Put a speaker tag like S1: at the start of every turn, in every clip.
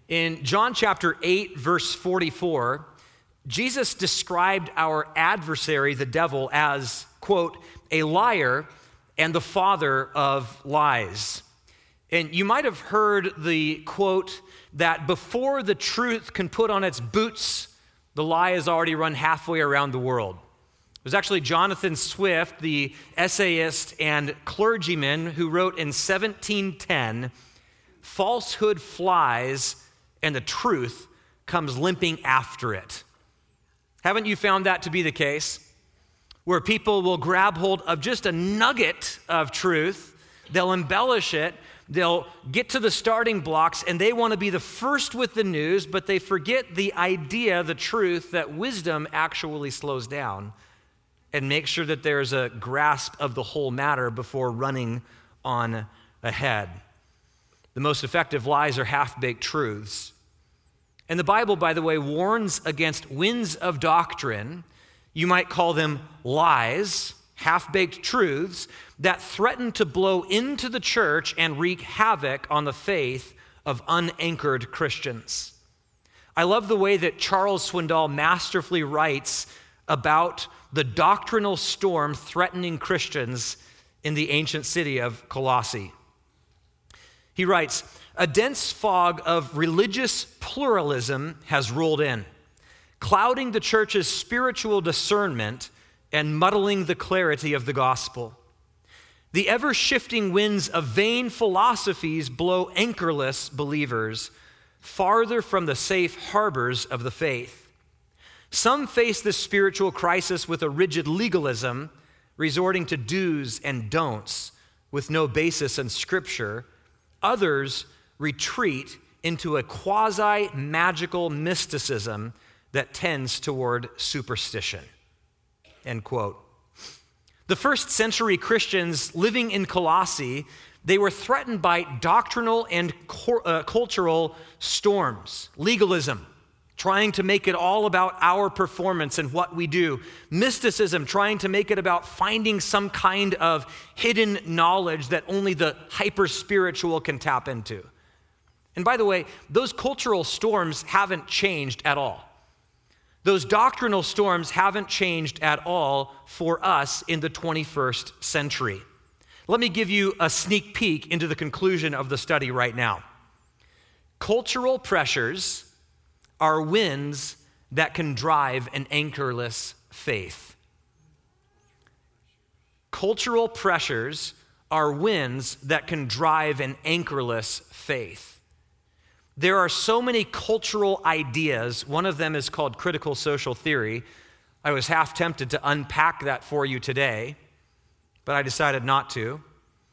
S1: In John chapter 8, verse 44, Jesus described our adversary, the devil, as, quote, a liar and the father of lies. And you might have heard the quote that before the truth can put on its boots, the lie has already run halfway around the world. It was actually Jonathan Swift, the essayist and clergyman, who wrote in 1710, "Falsehood flies and the truth comes limping after it." Haven't you found that to be the case? Where people will grab hold of just a nugget of truth, they'll embellish it, they'll get to the starting blocks, and they want to be the first with the news, but they forget the idea, the truth, that wisdom actually slows down and makes sure that there's a grasp of the whole matter before running on ahead. The most effective lies are half-baked truths. And the Bible, by the way, warns against winds of doctrine. You might call them lies, half-baked truths, that threaten to blow into the church and wreak havoc on the faith of unanchored Christians. I love the way that Charles Swindoll masterfully writes about the doctrinal storm threatening Christians in the ancient city of Colossae. He writes, "A dense fog of religious pluralism has rolled in, clouding the church's spiritual discernment and muddling the clarity of the gospel. The ever-shifting winds of vain philosophies blow anchorless believers farther from the safe harbors of the faith. Some face this spiritual crisis with a rigid legalism, resorting to do's and don'ts with no basis in Scripture. Others retreat into a quasi-magical mysticism that tends toward superstition." End quote. The first century Christians living in Colossae, they were threatened by doctrinal and cultural storms. Legalism, trying to make it all about our performance and what we do. Mysticism, trying to make it about finding some kind of hidden knowledge that only the hyper-spiritual can tap into. And by the way, those cultural storms haven't changed at all. Those doctrinal storms haven't changed at all for us in the 21st century. Let me give you a sneak peek into the conclusion of the study right now. Cultural pressures are winds that can drive an anchorless faith. Cultural pressures are winds that can drive an anchorless faith. There are so many cultural ideas. One of them is called critical social theory. I was half tempted to unpack that for you today, but I decided not to.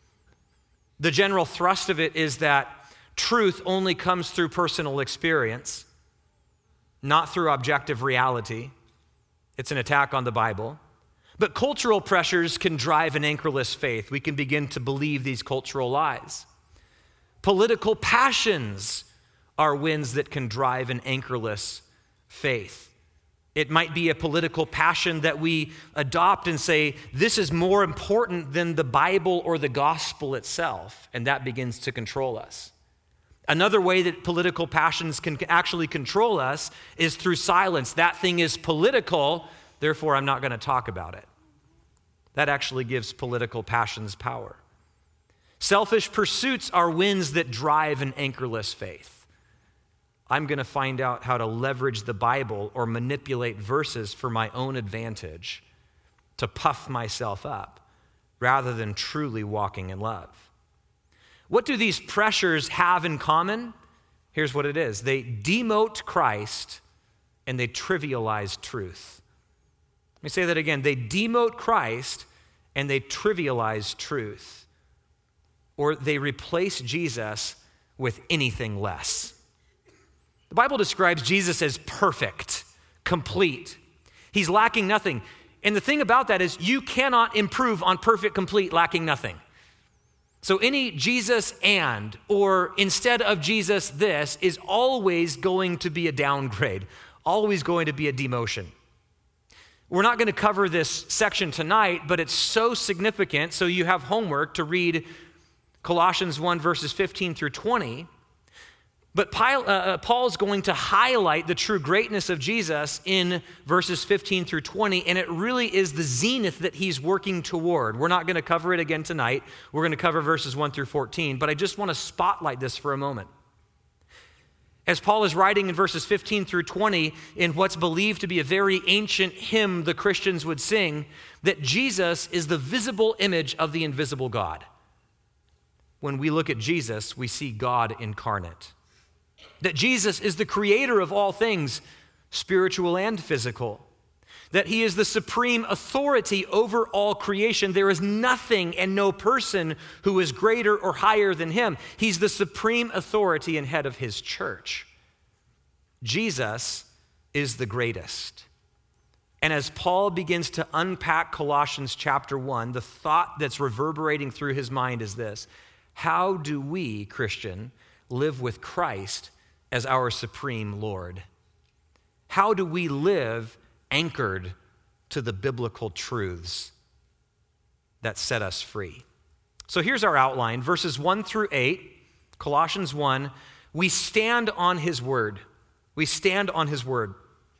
S1: The general thrust of it is that truth only comes through personal experience, not through objective reality. It's an attack on the Bible. But cultural pressures can drive an anchorless faith. We can begin to believe these cultural lies. Political passions are winds that can drive an anchorless faith. It might be a political passion that we adopt and say, this is more important than the Bible or the gospel itself, and that begins to control us. Another way that political passions can actually control us is through silence. That thing is political, therefore I'm not going to talk about it. That actually gives political passions power. Selfish pursuits are winds that drive an anchorless faith. I'm going to find out how to leverage the Bible or manipulate verses for my own advantage to puff myself up rather than truly walking in love. What do these pressures have in common? Here's what it is. They demote Christ and they trivialize truth. Let me say that again. They demote Christ and they trivialize truth. Or they replace Jesus with anything less. The Bible describes Jesus as perfect, complete. He's lacking nothing. And the thing about that is you cannot improve on perfect, complete, lacking nothing. So any Jesus and, or instead of Jesus this, is always going to be a downgrade, always going to be a demotion. We're not going to cover this section tonight, but it's so significant, so you have homework to read Colossians 1 verses 15 through 20. But Paul's going to highlight the true greatness of Jesus in verses 15 through 20, and it really is the zenith that he's working toward. We're not going to cover it again tonight. We're going to cover verses 1 through 14, but I just want to spotlight this for a moment. As Paul is writing in verses 15 through 20 in what's believed to be a very ancient hymn the Christians would sing, that Jesus is the visible image of the invisible God. When we look at Jesus, we see God incarnate. That Jesus is the creator of all things, spiritual and physical. That he is the supreme authority over all creation. There is nothing and no person who is greater or higher than him. He's the supreme authority and head of his church. Jesus is the greatest. And as Paul begins to unpack Colossians chapter 1, the thought that's reverberating through his mind is this: how do we, Christian, live with Christ as our supreme Lord? How do we live anchored to the biblical truths that set us free? So here's our outline. Verses 1 through 8, Colossians 1, we stand on his word. We stand on his word.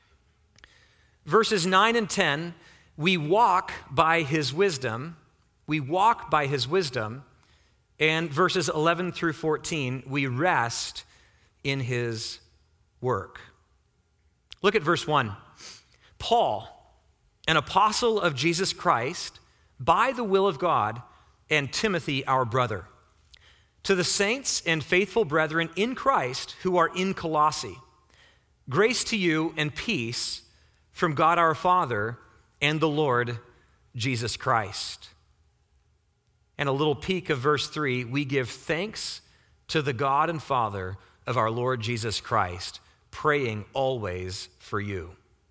S1: Verses 9 and 10, we walk by his wisdom. We walk by his wisdom. And verses 11 through 14, we rest in his work. Look at verse 1. Paul, an apostle of Jesus Christ, by the will of God, and Timothy, our brother, to the saints and faithful brethren in Christ who are in Colossae, grace to you and peace from God our Father and the Lord Jesus Christ. And a little peek of verse 3, we give thanks to the God and Father of our Lord Jesus Christ, praying always for you.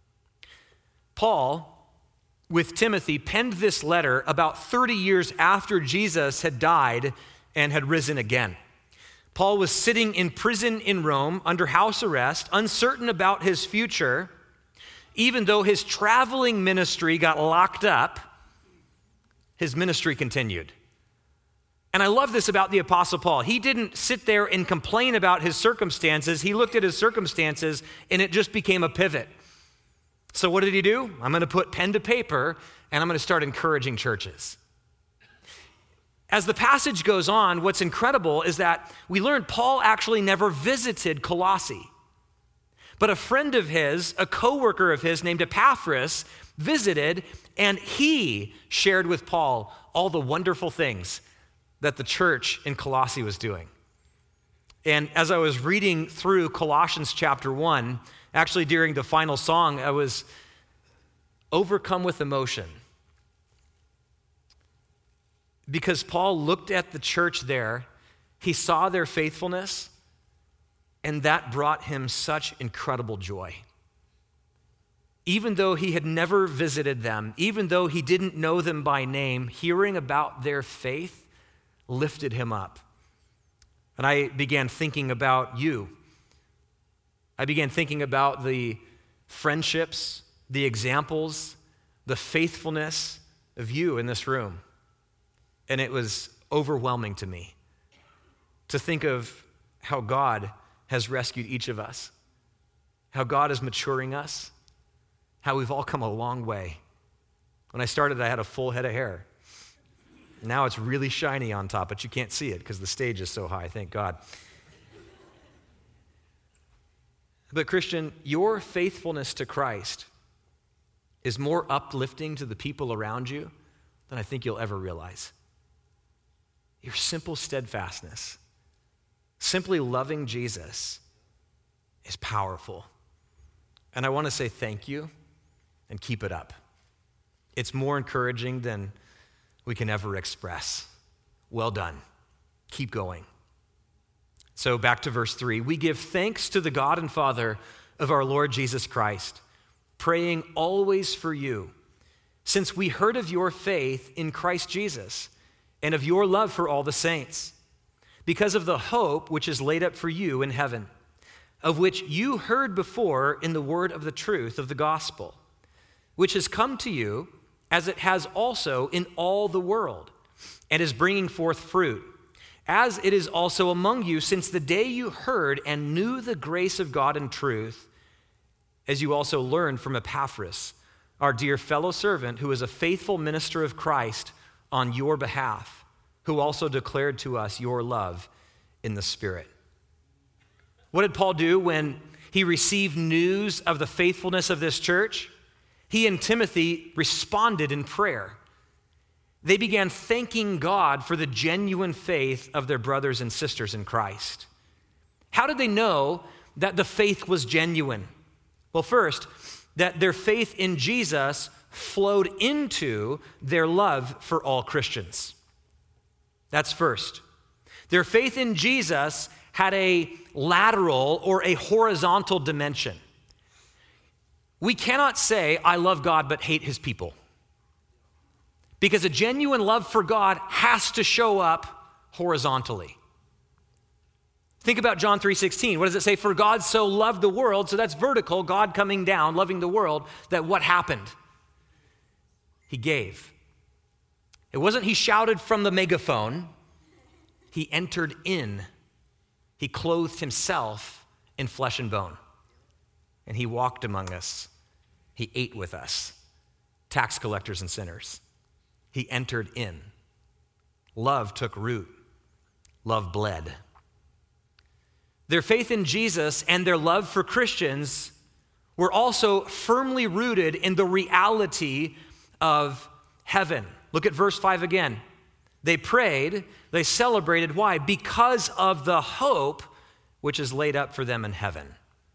S1: Paul, with Timothy, penned this letter about 30 years after Jesus had died and had risen again. Paul was sitting in prison in Rome under house arrest, uncertain about his future. Even though his traveling ministry got locked up, his ministry continued. And I love this about the Apostle Paul. He didn't sit there and complain about his circumstances. He looked at his circumstances and it just became a pivot. So what did he do? I'm going to put pen to paper and I'm going to start encouraging churches. As the passage goes on, what's incredible is that we learn Paul actually never visited Colossae. But a friend of his, a co-worker of his named Epaphras, visited, and he shared with Paul all the wonderful things that the church in Colossae was doing. And as I was reading through Colossians chapter 1, actually during the final song, I was overcome with emotion. Because Paul looked at the church there, he saw their faithfulness, and that brought him such incredible joy. Even though he had never visited them, even though he didn't know them by name, hearing about their faith lifted him up. And I began thinking about you. I began thinking about the friendships, the examples, the faithfulness of you in this room. And it was overwhelming to me to think of how God has rescued each of us, how God is maturing us, how we've all come a long way. When I started, I had a full head of hair. Now it's really shiny on top, but you can't see it because the stage is so high, thank God. But Christian, your faithfulness to Christ is more uplifting to the people around you than I think you'll ever realize. Your simple steadfastness, simply loving Jesus, is powerful. And I want to say thank you and keep it up. It's more encouraging than we can ever express. Well done. Keep going. So back to verse 3. We give thanks to the God and Father of our Lord Jesus Christ, praying always for you, since we heard of your faith in Christ Jesus and of your love for all the saints, because of the hope which is laid up for you in heaven, of which you heard before in the word of the truth of the gospel, which has come to you as it has also in all the world, and is bringing forth fruit, as it is also among you since the day you heard and knew the grace of God in truth, as you also learned from Epaphras, our dear fellow servant, who is a faithful minister of Christ on your behalf, who also declared to us your love in the Spirit. What did Paul do when he received news of the faithfulness of this church? He and Timothy responded in prayer. They began thanking God for the genuine faith of their brothers and sisters in Christ. How did they know that the faith was genuine? Well, first, that their faith in Jesus flowed into their love for all Christians. That's first. Their faith in Jesus had a lateral or a horizontal dimension. We cannot say, I love God but hate his people. Because a genuine love for God has to show up horizontally. Think about John 3:16. What does it say? For God so loved the world, so that's vertical, God coming down, loving the world, that what happened? He gave. It wasn't he shouted from the megaphone. He entered in. He clothed himself in flesh and bone. And he walked among us. He ate with us, tax collectors and sinners. He entered in. Love took root. Love bled. Their faith in Jesus and their love for Christians were also firmly rooted in the reality of heaven. Look at verse 5 again. They prayed, they celebrated. Why? Because of the hope which is laid up for them in heaven.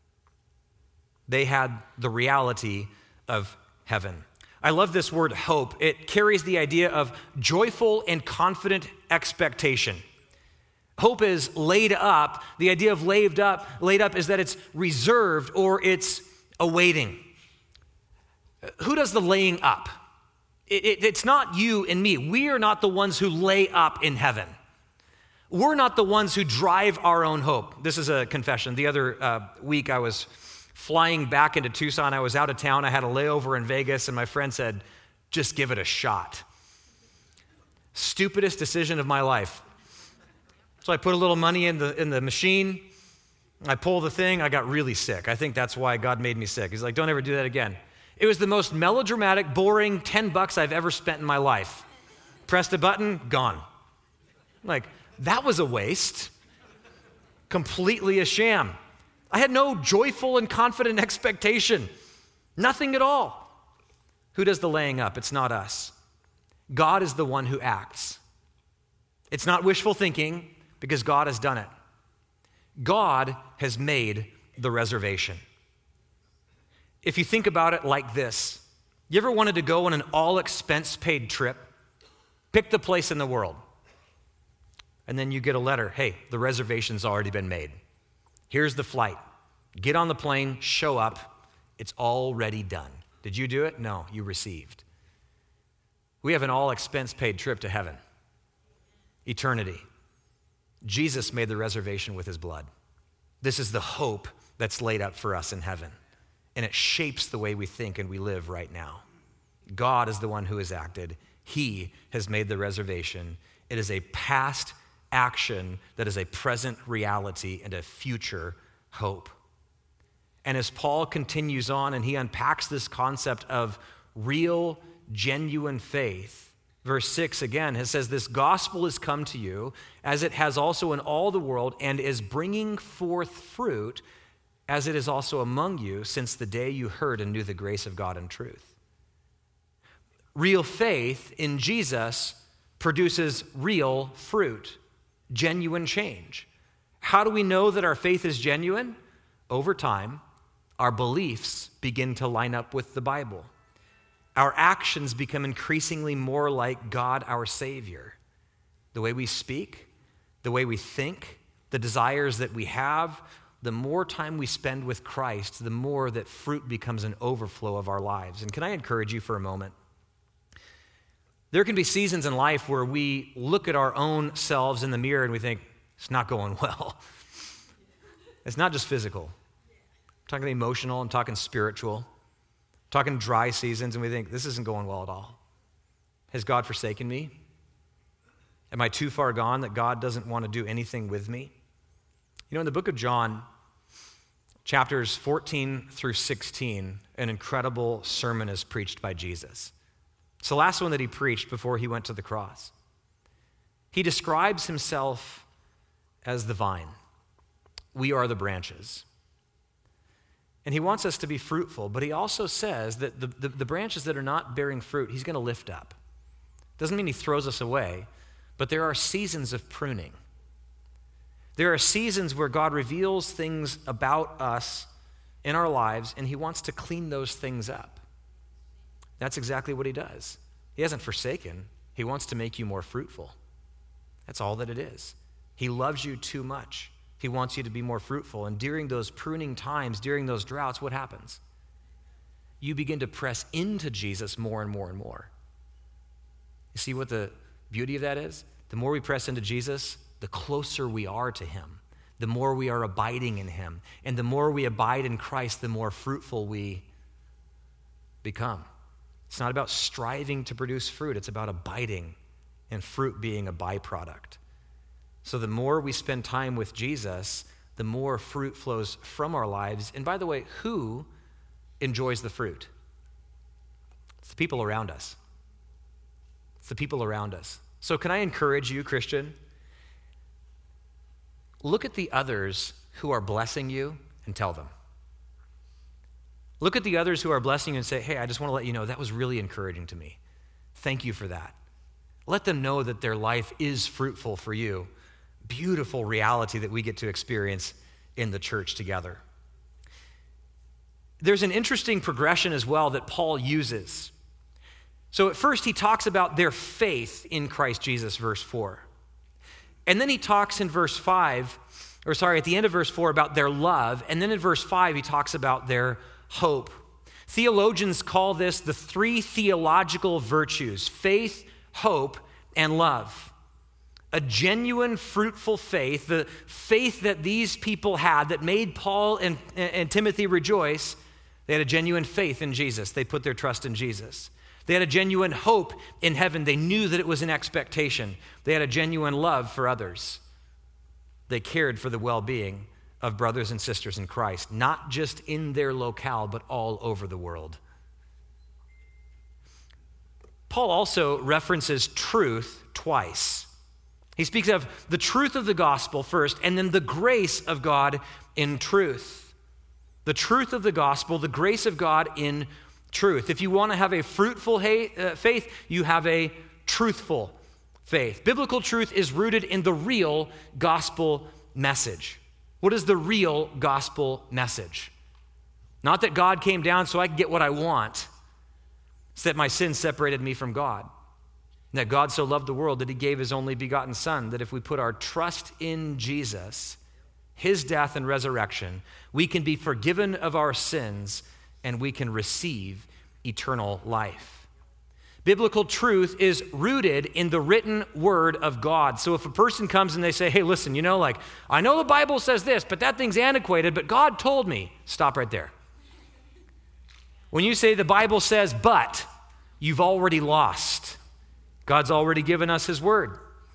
S1: They had the reality of heaven. I love this word hope. It carries the idea of joyful and confident expectation. Hope is laid up. The idea of laid up is that it's reserved or it's awaiting. Who does the laying up? It's not you and me. We are not the ones who lay up in heaven. We're not the ones who drive our own hope. This is a confession. The other week I was flying back into Tucson. I was out of town. I had a layover in Vegas, and my friend said, just give it a shot. Stupidest decision of my life. So I put a little money in the machine. I pull the thing. I got really sick. I think that's why God made me sick. He's like, don't ever do that again. It was the most melodramatic, boring $10 I've ever spent in my life. Pressed a button, gone. Like, that was a waste. Completely a sham. I had no joyful and confident expectation. Nothing at all. Who does the laying up? It's not us. God is the one who acts. It's not wishful thinking because God has done it. God has made the reservation. If you think about it like this, you ever wanted to go on an all-expense-paid trip? Pick the place in the world. And then you get a letter, hey, the reservation's already been made. Here's the flight. Get on the plane, show up. It's already done. Did you do it? No, you received. We have an all-expense-paid trip to heaven. Eternity. Jesus made the reservation with his blood. This is the hope that's laid up for us in heaven. And it shapes the way we think and we live right now. God is the one who has acted. He has made the reservation. It is a past action that is a present reality and a future hope. And as Paul continues on and he unpacks this concept of real, genuine faith, verse 6 again, it says, this gospel has come to you as it has also in all the world and is bringing forth fruit as it is also among you since the day you heard and knew the grace of God in truth. Real faith in Jesus produces real fruit, genuine change. How do we know that our faith is genuine? Over time, our beliefs begin to line up with the Bible. Our actions become increasingly more like God, our Savior. The way we speak, the way we think, the desires that we have, the more time we spend with Christ, the more that fruit becomes an overflow of our lives. And can I encourage you for a moment? There can be seasons in life where we look at our own selves in the mirror and we think, it's not going well. It's not just physical. I'm talking emotional, I'm talking spiritual, I'm talking dry seasons, and we think, this isn't going well at all. Has God forsaken me? Am I too far gone that God doesn't want to do anything with me? You know, in the book of John, chapters 14 through 16, an incredible sermon is preached by Jesus. It's the last one that he preached before he went to the cross. He describes himself as the vine. We are the branches. And he wants us to be fruitful, but he also says that the branches that are not bearing fruit, he's going to lift up. Doesn't mean he throws us away, but there are seasons of pruning. There are seasons where God reveals things about us in our lives, and he wants to clean those things up. That's exactly what he does. He hasn't forsaken. He wants to make you more fruitful. That's all that it is. He loves you too much. He wants you to be more fruitful. And during those pruning times, during those droughts, what happens? You begin to press into Jesus more and more and more. You see what the beauty of that is? The more we press into Jesus, the closer we are to him, the more we are abiding in him. And the more we abide in Christ, the more fruitful we become. It's not about striving to produce fruit. It's about abiding and fruit being a byproduct. So the more we spend time with Jesus, the more fruit flows from our lives. And by the way, who enjoys the fruit? It's the people around us. It's the people around us. So can I encourage you, Christian? Look at the others who are blessing you and tell them. Look at the others who are blessing you and say, hey, I just want to let you know that was really encouraging to me. Thank you for that. Let them know that their life is fruitful for you. Beautiful reality that we get to experience in the church together. There's an interesting progression as well that Paul uses. So at first he talks about their faith in Christ Jesus, verse 4. And then he talks in at the end of verse 4 about their love. And then in verse 5 he talks about their hope. Theologians call this the three theological virtues: faith, hope, and love. A genuine, fruitful faith, the faith that these people had that made Paul and Timothy rejoice. They had a genuine faith in Jesus. They put their trust in Jesus. They had a genuine hope in heaven. They knew that it was an expectation. They had a genuine love for others. They cared for the well-being of brothers and sisters in Christ, not just in their locale, but all over the world. Paul also references truth twice. He speaks of the truth of the gospel first, and then the grace of God in truth. The truth of the gospel, the grace of God in truth. If you want to have a fruitful faith, you have a truthful faith. Biblical truth is rooted in the real gospel message. What is the real gospel message? Not that God came down so I can get what I want. It's that my sin separated me from God. And that God so loved the world that he gave his only begotten son, that if we put our trust in Jesus, his death and resurrection, we can be forgiven of our sins and we can receive eternal life. Biblical truth is rooted in the written word of God. So if a person comes and they say, hey, listen, I know the Bible says this, but that thing's antiquated, but God told me. Stop right there. When you say the Bible says, but, you've already lost. God's already given us his word.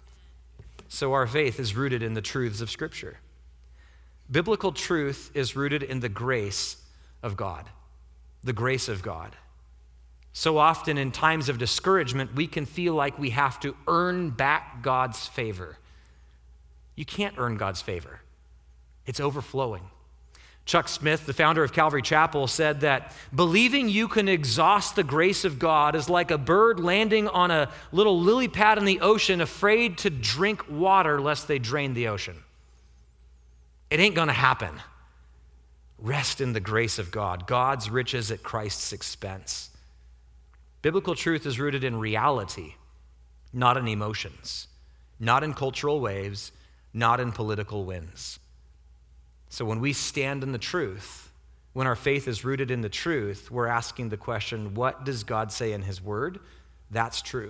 S1: So our faith is rooted in the truths of Scripture. Biblical truth is rooted in the grace of God. The grace of God. So often in times of discouragement, we can feel like we have to earn back God's favor. You can't earn God's favor. It's overflowing. Chuck Smith, the founder of Calvary Chapel, said that believing you can exhaust the grace of God is like a bird landing on a little lily pad in the ocean, afraid to drink water lest they drain the ocean. It ain't gonna happen. Rest in the grace of God, God's riches at Christ's expense. Biblical truth is rooted in reality, not in emotions, not in cultural waves, not in political winds. So when we stand in the truth, when our faith is rooted in the truth, we're asking the question, what does God say in his word? That's true.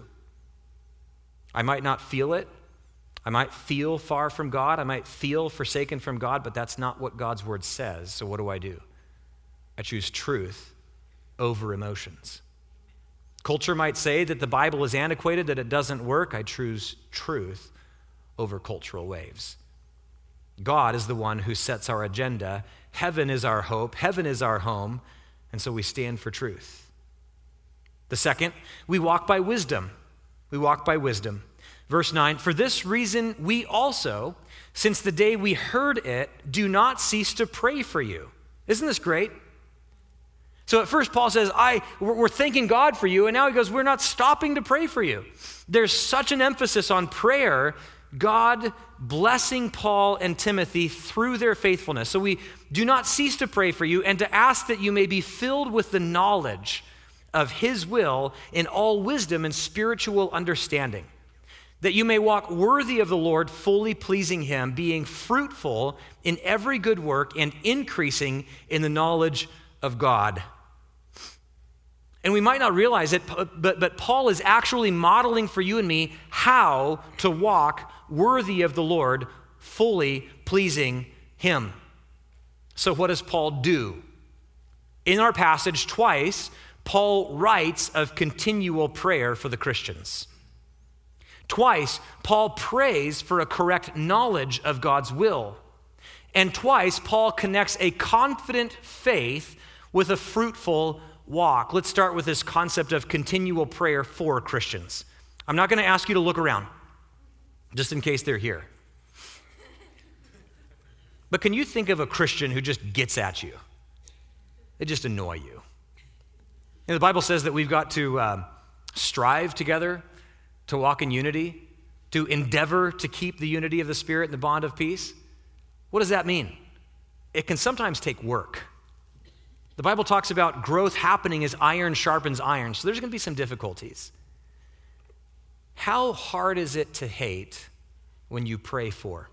S1: I might not feel it. I might feel far from God. I might feel forsaken from God, but that's not what God's word says. So what do? I choose truth over emotions. Culture might say that the Bible is antiquated, that it doesn't work. I choose truth over cultural waves. God is the one who sets our agenda. Heaven is our hope. Heaven is our home. And so we stand for truth. The second, we walk by wisdom. We walk by wisdom. Verse 9, for this reason we also, since the day we heard it, do not cease to pray for you. Isn't this great? So at first Paul says, we're thanking God for you, and now he goes, we're not stopping to pray for you. There's such an emphasis on prayer, God blessing Paul and Timothy through their faithfulness. So we do not cease to pray for you and to ask that you may be filled with the knowledge of his will in all wisdom and spiritual understanding, that you may walk worthy of the Lord, fully pleasing him, being fruitful in every good work and increasing in the knowledge of God. And we might not realize it, but Paul is actually modeling for you and me how to walk worthy of the Lord, fully pleasing him. So what does Paul do? In our passage twice, Paul writes of continual prayer for the Christians. Twice, Paul prays for a correct knowledge of God's will. And twice, Paul connects a confident faith with a fruitful walk. Let's start with this concept of continual prayer for Christians. I'm not going to ask you to look around, just in case they're here. But can you think of a Christian who just gets at you? They just annoy you. And the Bible says that we've got to strive together to walk in unity, to endeavor to keep the unity of the Spirit and the bond of peace. What does that mean? It can sometimes take work. The Bible talks about growth happening as iron sharpens iron, so there's going to be some difficulties. How hard is it to hate when you pray for?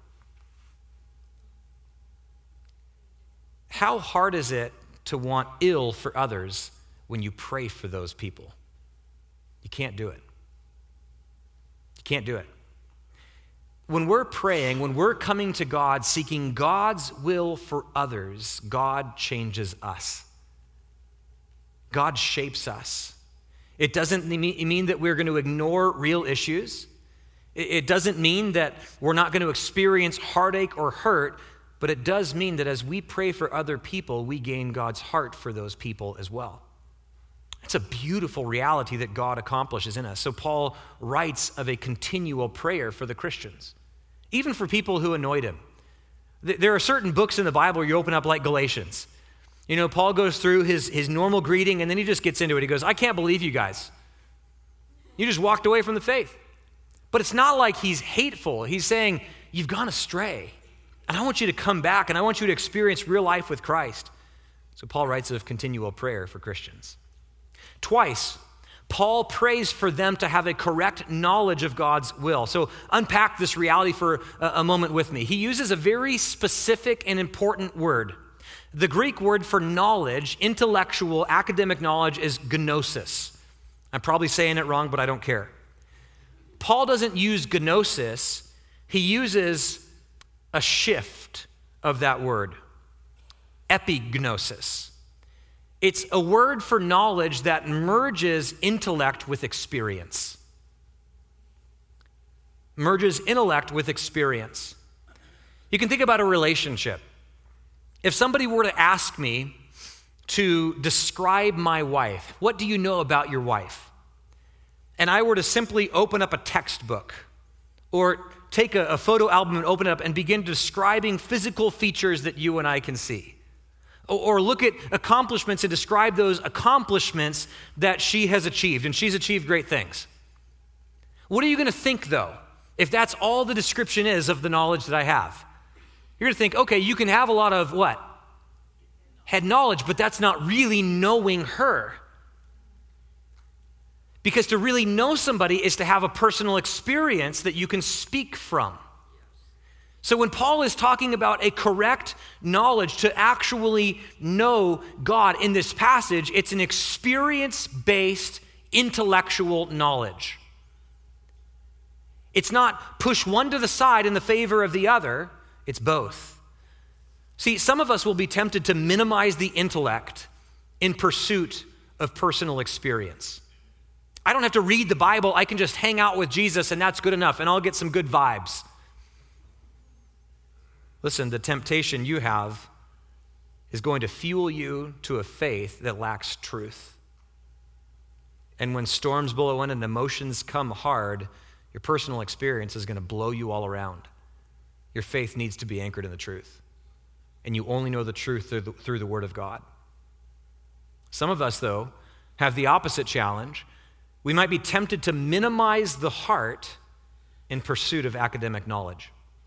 S1: How hard is it to want ill for others when you pray for those people? You can't do it. You can't do it. When we're praying, when we're coming to God, seeking God's will for others, God changes us. God shapes us. It doesn't mean that we're going to ignore real issues. It doesn't mean that we're not going to experience heartache or hurt, but it does mean that as we pray for other people, we gain God's heart for those people as well. It's a beautiful reality that God accomplishes in us. So Paul writes of a continual prayer for the Christians, even for people who annoyed him. There are certain books in the Bible you open up like Galatians. You know, Paul goes through his normal greeting and then he just gets into it. He goes, I can't believe you guys. You just walked away from the faith. But it's not like he's hateful. He's saying, you've gone astray. And I want you to come back and I want you to experience real life with Christ. So Paul writes of continual prayer for Christians. Twice, Paul prays for them to have a correct knowledge of God's will. So unpack this reality for a moment with me. He uses a very specific and important word. The Greek word for knowledge, intellectual, academic knowledge, is gnosis. I'm probably saying it wrong, but I don't care. Paul doesn't use gnosis. He uses a shift of that word, epignosis. It's a word for knowledge that merges intellect with experience. Merges intellect with experience. You can think about a relationship. If somebody were to ask me to describe my wife, what do you know about your wife? And I were to simply open up a textbook or take a photo album and open it up and begin describing physical features that you and I can see. Or look at accomplishments and describe those accomplishments that she has achieved, and she's achieved great things. What are you going to think, though, if that's all the description is of the knowledge that I have? You're going to think, okay, you can have a lot of what? Head knowledge, but that's not really knowing her. Because to really know somebody is to have a personal experience that you can speak from. So when Paul is talking about a correct knowledge to actually know God in this passage, it's an experience-based intellectual knowledge. It's not push one to the side in the favor of the other, it's both. See, some of us will be tempted to minimize the intellect in pursuit of personal experience. I don't have to read the Bible. I can just hang out with Jesus and that's good enough and I'll get some good vibes. Listen, the temptation you have is going to fuel you to a faith that lacks truth. And when storms blow in and emotions come hard, your personal experience is going to blow you all around. Your faith needs to be anchored in the truth. And you only know the truth through the Word of God. Some of us, though, have the opposite challenge. We might be tempted to minimize the heart in pursuit of academic knowledge.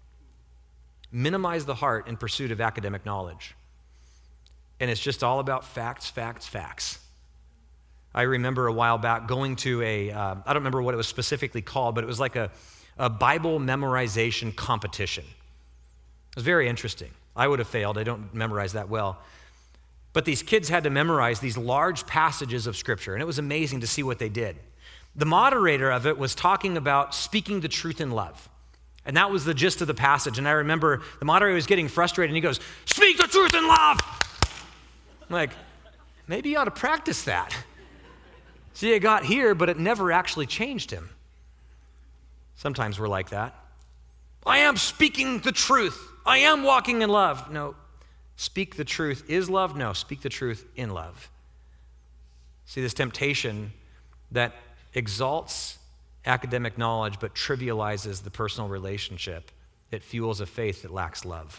S1: Minimize the heart in pursuit of academic knowledge. And it's just all about facts, facts, facts. I remember a while back going to I don't remember what it was specifically called, but it was like a Bible memorization competition. It was very interesting. I would have failed. I don't memorize that well. But these kids had to memorize these large passages of Scripture, and it was amazing to see what they did. The moderator of it was talking about speaking the truth in love. And that was the gist of the passage. And I remember the moderator was getting frustrated, and he goes, "Speak the truth in love!" I'm like, maybe you ought to practice that. See, it got here, but it never actually changed him. Sometimes we're like that. I am speaking the truth. I am walking in love. No, speak the truth is love? No, speak the truth in love. See, this temptation that exalts academic knowledge but trivializes the personal relationship, it fuels a faith that lacks love.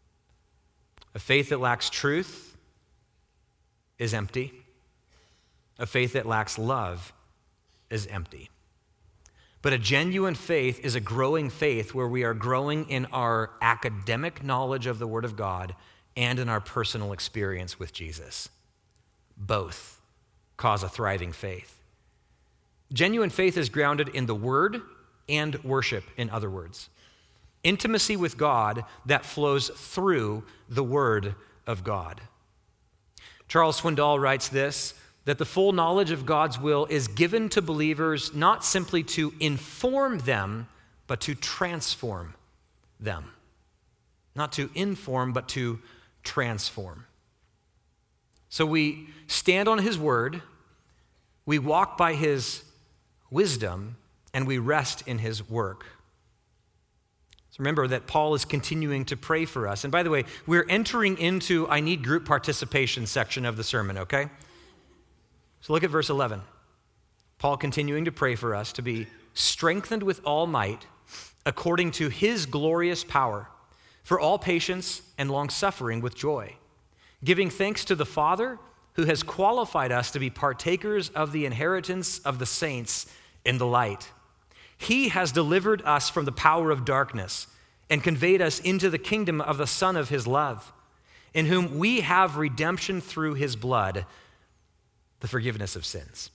S1: A faith that lacks truth is empty. A faith that lacks love is empty. But a genuine faith is a growing faith where we are growing in our academic knowledge of the Word of God and in our personal experience with Jesus. Both cause a thriving faith. Genuine faith is grounded in the Word and worship, in other words. Intimacy with God that flows through the Word of God. Charles Swindoll writes this, that the full knowledge of God's will is given to believers not simply to inform them, but to transform them. Not to inform, but to transform. So we stand on His word, we walk by His wisdom, and we rest in His work. So remember that Paul is continuing to pray for us. And by the way, we're entering into I need group participation section of the sermon, okay? So look at verse 11. Paul continuing to pray for us to be strengthened with all might according to His glorious power for all patience and long-suffering with joy, giving thanks to the Father who has qualified us to be partakers of the inheritance of the saints in the light. He has delivered us from the power of darkness and conveyed us into the kingdom of the Son of His love, in whom we have redemption through His blood, the forgiveness of sins.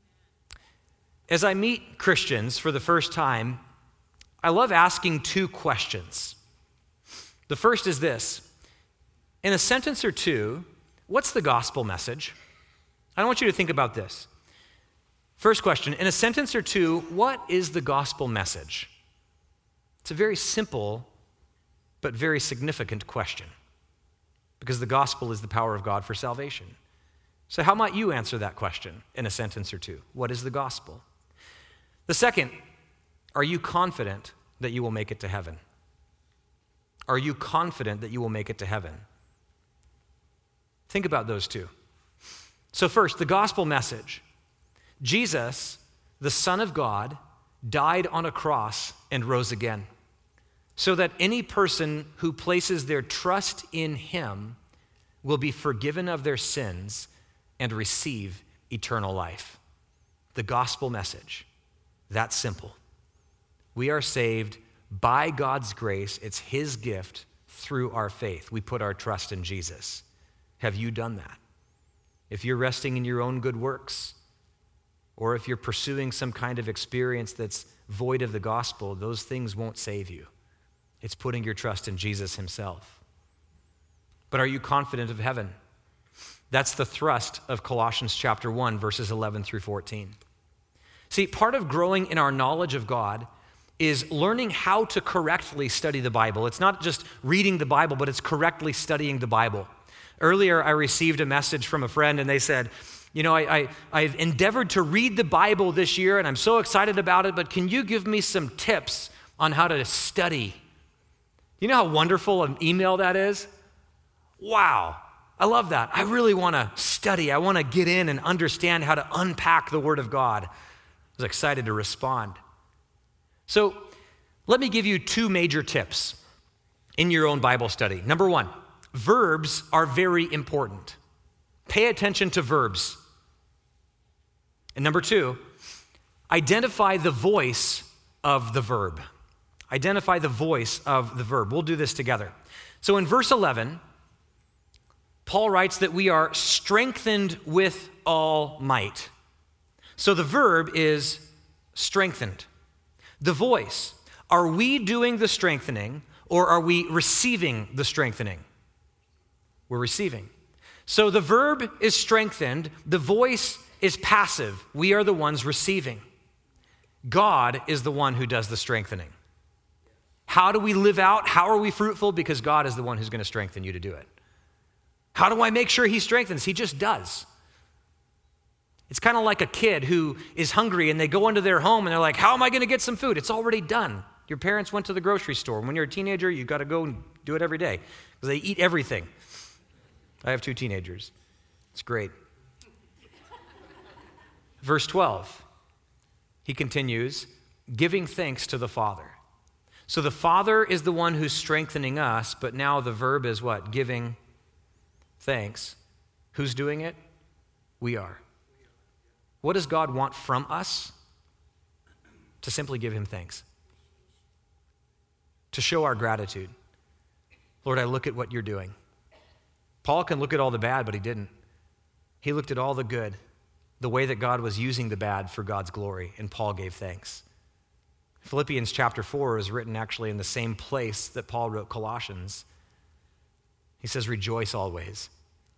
S1: As I meet Christians for the first time, I love asking two questions. The first is this: in a sentence or two, what's the gospel message? I want you to think about this. First question, in a sentence or two, what is the gospel message? It's a very simple but very significant question, because the gospel is the power of God for salvation. So how might you answer that question in a sentence or two? What is the gospel? The second, are you confident that you will make it to heaven? Are you confident that you will make it to heaven? Think about those two. So first, the gospel message. Jesus, the Son of God, died on a cross and rose again, so that any person who places their trust in Him will be forgiven of their sins and receive eternal life. The gospel message, that simple. We are saved by God's grace. It's His gift through our faith. We put our trust in Jesus. Have you done that? If you're resting in your own good works, or if you're pursuing some kind of experience that's void of the gospel, those things won't save you. It's putting your trust in Jesus Himself. But are you confident of heaven? That's the thrust of Colossians chapter 1, verses 11 through 14. See, part of growing in our knowledge of God is learning how to correctly study the Bible. It's not just reading the Bible, but it's correctly studying the Bible. Earlier, I received a message from a friend, and they said, You know, I've endeavored to read the Bible this year, and I'm so excited about it, but can you give me some tips on how to study? You know how wonderful an email that is? Wow, I love that. I really want to study. I want to get in and understand how to unpack the Word of God. I was excited to respond. So let me give you 2 major tips in your own Bible study. Number 1, verbs are very important. Pay attention to verbs. And number 2, identify the voice of the verb. Identify the voice of the verb. We'll do this together. So in verse 11, Paul writes that we are strengthened with all might. So the verb is strengthened. The voice, are we doing the strengthening or are we receiving the strengthening? We're receiving. So the verb is strengthened, the voice is passive. We are the ones receiving. God is the one who does the strengthening. How do we live out? How are we fruitful? Because God is the one who's going to strengthen you to do it. How do I make sure he strengthens? He just does. It's kind of like a kid who is hungry and they go into their home and they're like, how am I going to get some food? It's already done. Your parents went to the grocery store. When you're a teenager, you've got to go and do it every day because they eat everything. I have 2 teenagers. It's great. Verse 12, he continues, giving thanks to the Father. So the Father is the one who's strengthening us, but now the verb is what? Giving thanks. Who's doing it? We are. What does God want from us? To simply give him thanks. To show our gratitude. Lord, I look at what you're doing. Paul can look at all the bad, but he didn't. He looked at all the good, the way that God was using the bad for God's glory, and Paul gave thanks. Philippians chapter 4 is written actually in the same place that Paul wrote Colossians. He says, rejoice always.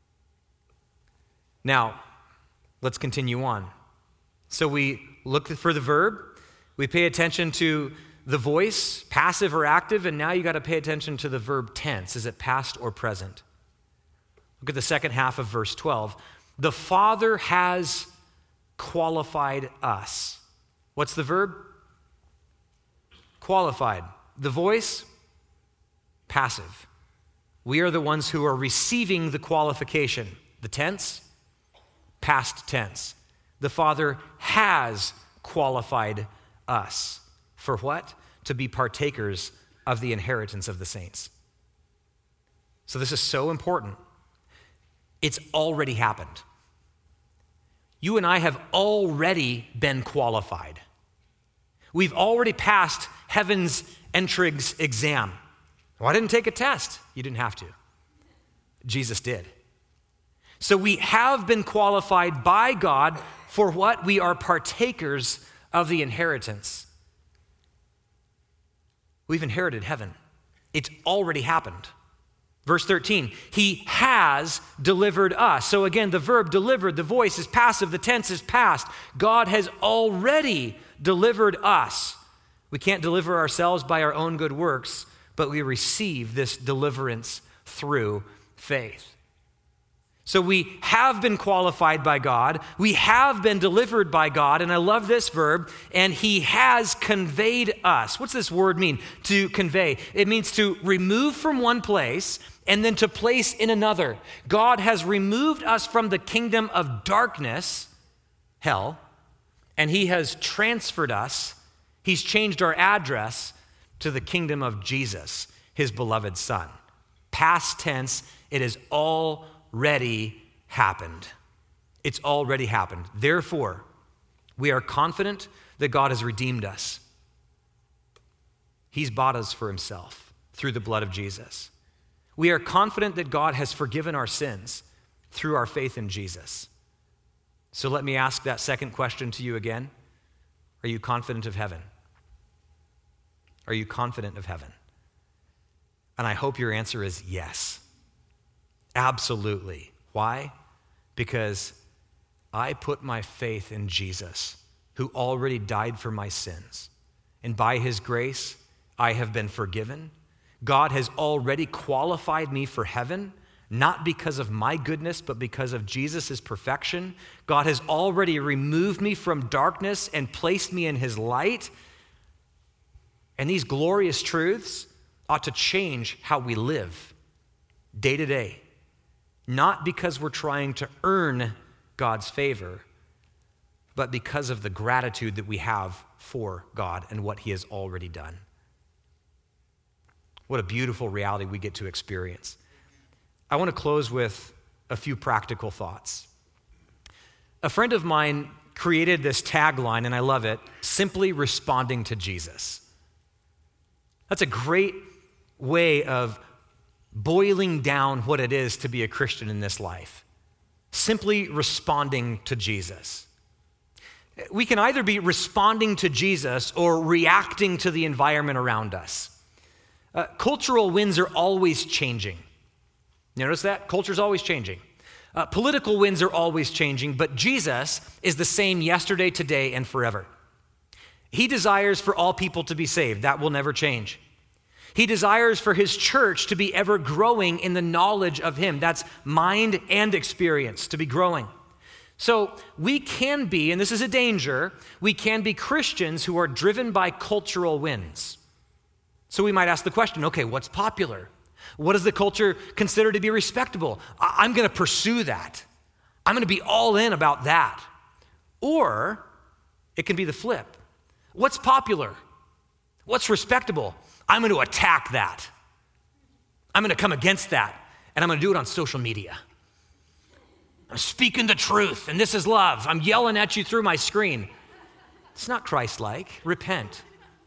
S1: Now, let's continue on. So we look for the verb, we pay attention to the voice, passive or active, and now you got to pay attention to the verb tense. Is it past or present? Look at the second half of verse 12. The Father has qualified us. What's the verb? Qualified. The voice? Passive. We are the ones who are receiving the qualification. The tense? Past tense. The Father has qualified us. For what? To be partakers of the inheritance of the saints. So this is so important. It's already happened. You and I have already been qualified. We've already passed heaven's entrance exam. Well, I didn't take a test. You didn't have to. Jesus did. So we have been qualified by God for what? We are partakers of the inheritance. We've inherited heaven. It's already happened. Verse 13, he has delivered us. So again, the verb delivered, the voice is passive, the tense is past. God has already delivered us. We can't deliver ourselves by our own good works, but we receive this deliverance through faith. So we have been qualified by God. We have been delivered by God. And I love this verb, and he has conveyed us. What's this word mean? To convey. It means to remove from one place and then to place in another. God has removed us from the kingdom of darkness, hell, and he has transferred us. He's changed our address to the kingdom of Jesus, his beloved Son. Past tense, it has already happened. It's already happened. Therefore, we are confident that God has redeemed us. He's bought us for himself through the blood of Jesus. We are confident that God has forgiven our sins through our faith in Jesus. So let me ask that second question to you again. Are you confident of heaven? Are you confident of heaven? And I hope your answer is yes. Absolutely. Why? Because I put my faith in Jesus, who already died for my sins. And by his grace, I have been forgiven. God has already qualified me for heaven. not because of my goodness, but because of Jesus' perfection. God has already removed me from darkness and placed me in his light. And these glorious truths ought to change how we live day to day, not because we're trying to earn God's favor, but because of the gratitude that we have for God and what he has already done. What a beautiful reality we get to experience. I want to close with a few practical thoughts. A friend of mine created this tagline, and I love it, simply responding to Jesus. That's a great way of boiling down what it is to be a Christian in this life. Simply responding to Jesus. We can either be responding to Jesus or reacting to the environment around us. Cultural winds are always changing. You notice that? Culture's always changing. Political winds are always changing, but Jesus is the same yesterday, today, and forever. He desires for all people to be saved. That will never change. He desires for his church to be ever growing in the knowledge of him. That's mind and experience, to be growing. So we can be, and this is a danger, we can be Christians who are driven by cultural winds. So we might ask the question, okay, what's popular? What does the culture consider to be respectable? I'm going to pursue that. I'm going to be all in about that. Or it can be the flip. What's popular? What's respectable? I'm going to attack that. I'm going to come against that, and I'm going to do it on social media. I'm speaking the truth, and this is love. I'm yelling at you through my screen. It's not Christ-like. Repent.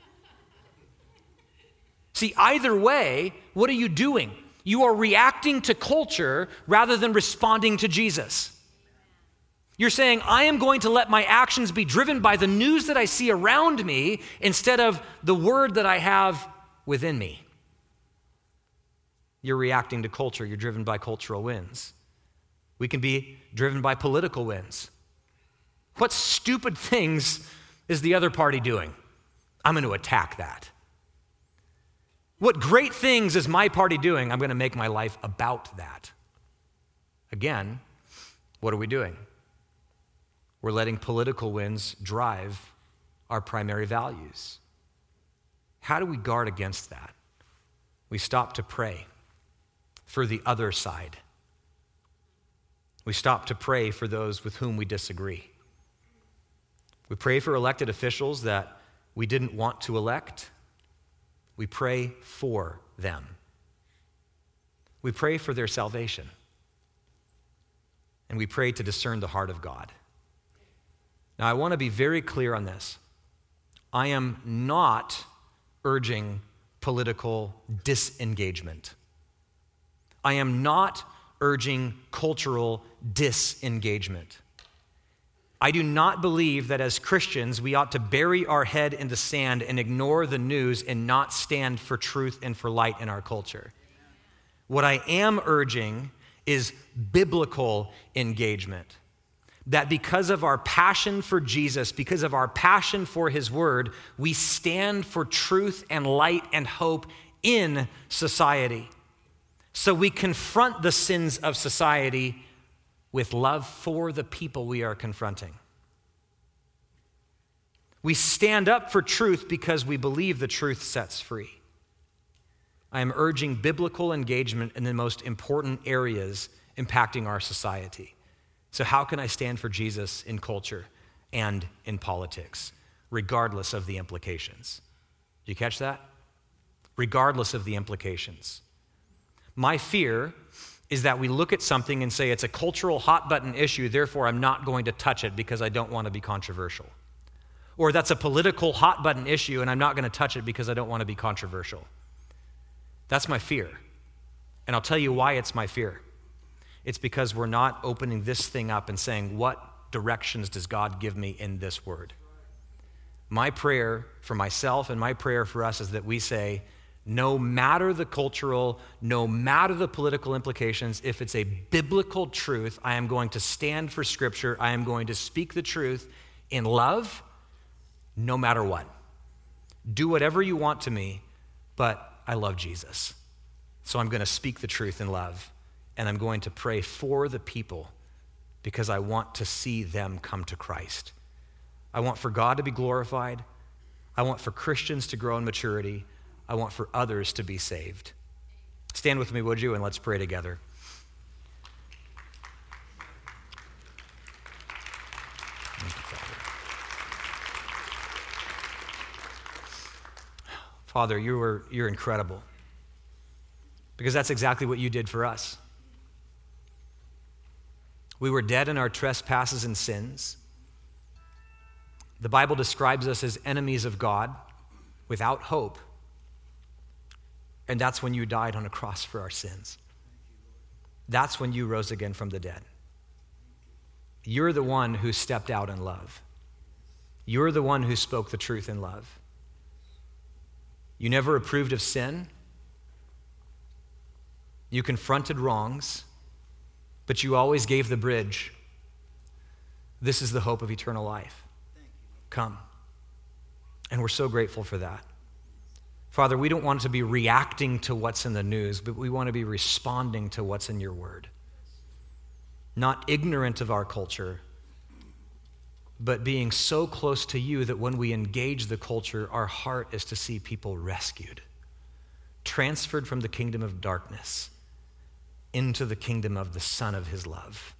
S1: See, either way, what are you doing? You are reacting to culture rather than responding to Jesus. You're saying, I am going to let my actions be driven by the news that I see around me instead of the word that I have within me. You're reacting to culture. You're driven by cultural winds. We can be driven by political winds. What stupid things is the other party doing? I'm going to attack that. What great things is my party doing? I'm going to make my life about that. Again, what are we doing? We're letting political winds drive our primary values. How do we guard against that? We stop to pray for the other side. We stop to pray for those with whom we disagree. We pray for elected officials that we didn't want to elect. We pray for them. We pray for their salvation. And we pray to discern the heart of God. Now, I want to be very clear on this. I am not urging political disengagement. I am not urging cultural disengagement. I do not believe that as Christians we ought to bury our head in the sand and ignore the news and not stand for truth and for light in our culture. What I am urging is biblical engagement. That because of our passion for Jesus, because of our passion for his word, we stand for truth and light and hope in society. So we confront the sins of society with love for the people we are confronting. We stand up for truth because we believe the truth sets free. I am urging biblical engagement in the most important areas impacting our society. So how can I stand for Jesus in culture and in politics, regardless of the implications? Did you catch that? Regardless of the implications. My fear is that we look at something and say it's a cultural hot button issue, therefore I'm not going to touch it because I don't want to be controversial. Or that's a political hot button issue and I'm not going to touch it because I don't want to be controversial. That's my fear. And I'll tell you why it's my fear. It's because we're not opening this thing up and saying, what directions does God give me in this word? My prayer for myself and my prayer for us is that we say, no matter the cultural, no matter the political implications, if it's a biblical truth, I am going to stand for Scripture. I am going to speak the truth in love, no matter what. Do whatever you want to me, but I love Jesus. So I'm going to speak the truth in love and I'm going to pray for the people because I want to see them come to Christ. I want for God to be glorified. I want for Christians to grow in maturity. I want for others to be saved. Stand with me, would you, and let's pray together. Thank you, Father. Father, you're incredible, because that's exactly what you did for us. We were dead in our trespasses and sins. The Bible describes us as enemies of God, without hope. And that's when you died on a cross for our sins. That's when you rose again from the dead. You're the one who stepped out in love. You're the one who spoke the truth in love. You never approved of sin. You confronted wrongs, but you always gave the bridge. This is the hope of eternal life. Come. And we're so grateful for that. Father, we don't want to be reacting to what's in the news, but we want to be responding to what's in your word. Not ignorant of our culture, but being so close to you that when we engage the culture, our heart is to see people rescued, transferred from the kingdom of darkness into the kingdom of the Son of his love.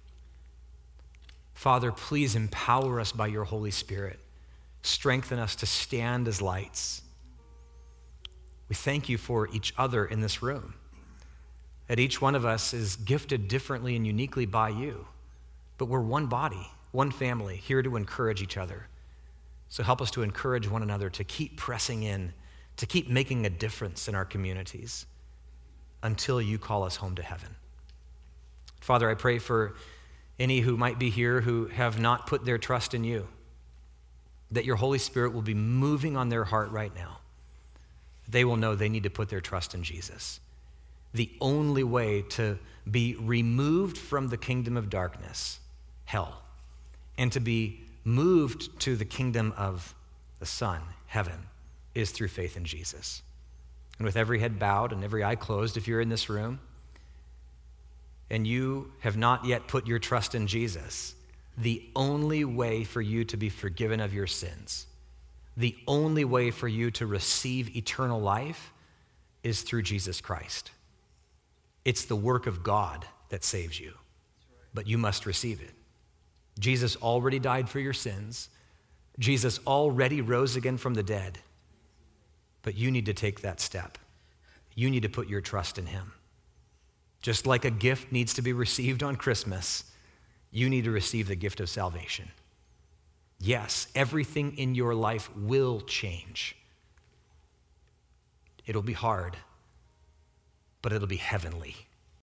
S1: Father, please empower us by your Holy Spirit. Strengthen us to stand as lights. We thank you for each other in this room, that each one of us is gifted differently and uniquely by you, but we're one body, one family, here to encourage each other. So help us to encourage one another to keep pressing in, to keep making a difference in our communities until you call us home to heaven. Father, I pray for any who might be here who have not put their trust in you, that your Holy Spirit will be moving on their heart right now. They will know they need to put their trust in Jesus. The only way to be removed from the kingdom of darkness, hell, and to be moved to the kingdom of the Son, heaven, is through faith in Jesus. And with every head bowed and every eye closed, if you're in this room and you have not yet put your trust in Jesus, the only way for you to be forgiven of your sins, the only way for you to receive eternal life is through Jesus Christ. It's the work of God that saves you, but you must receive it. Jesus already died for your sins. Jesus already rose again from the dead, but you need to take that step. You need to put your trust in him. Just like a gift needs to be received on Christmas, you need to receive the gift of salvation. Yes, everything in your life will change. It'll be hard, but it'll be heavenly.